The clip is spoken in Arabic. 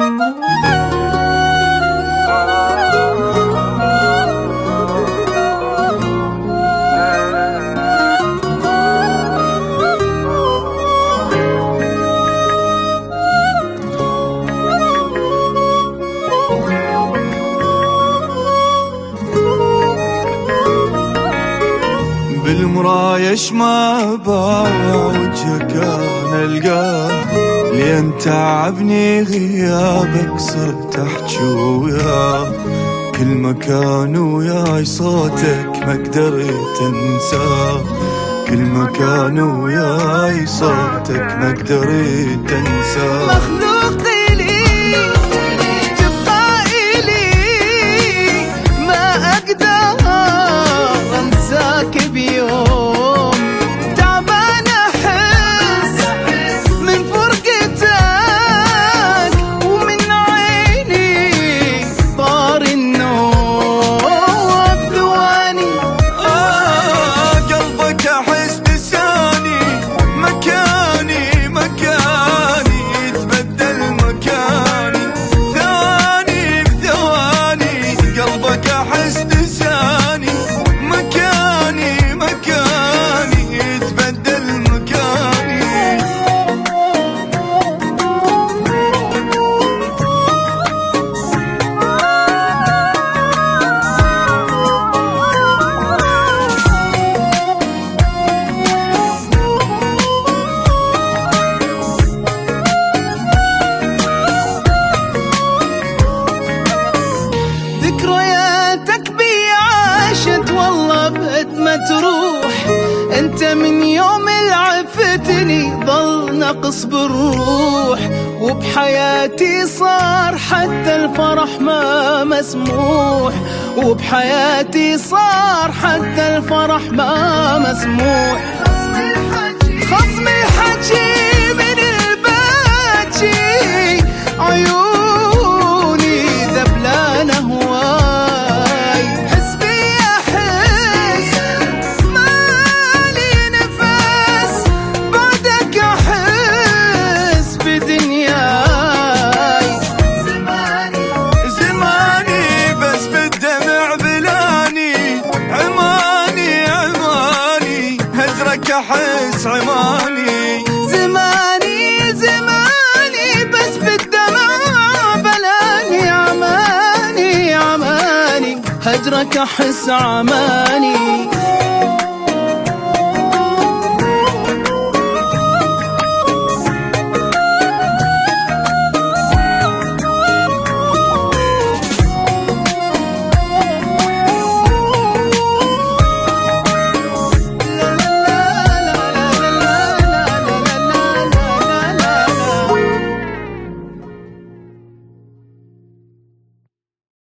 بالمرايش ما باع وجهك انا القاه، لين تعبني غيابك صرت احجي وياه، كل مكان وياي صوتك ما قدرت انساه، كل مكان وياي صوتك ما قدرت انساه. مخلوق إلي تبقى إلي، ما أقدر أنساك بيوم، تعبان أحس من فرقتك ومن عيني طار النوم بثواني. قلبك أحس لساني مكاني مكاني يتبدل مكاني ثواني بثواني، قلبك أحس لساني مكاني مكاني يتبدل مكاني. ذكرياتك بي عاشت والله بقد ما تروح، انت من يوم العفتني ضل نقص بالروح، وبحياتي صار حتى الفرح ما مسموح، وبحياتي صار حتى الفرح ما مسموح. خصم الحكي من الباجي عيوني ذبلان هواي، حسبي احس مالي نفس بعدك احس بدنياي. زماني بس بالدمع بلاني، عماني عماني هجرك أحس عماني. زماني بس بالدمع بلاني، عماني هجرك احس عماني.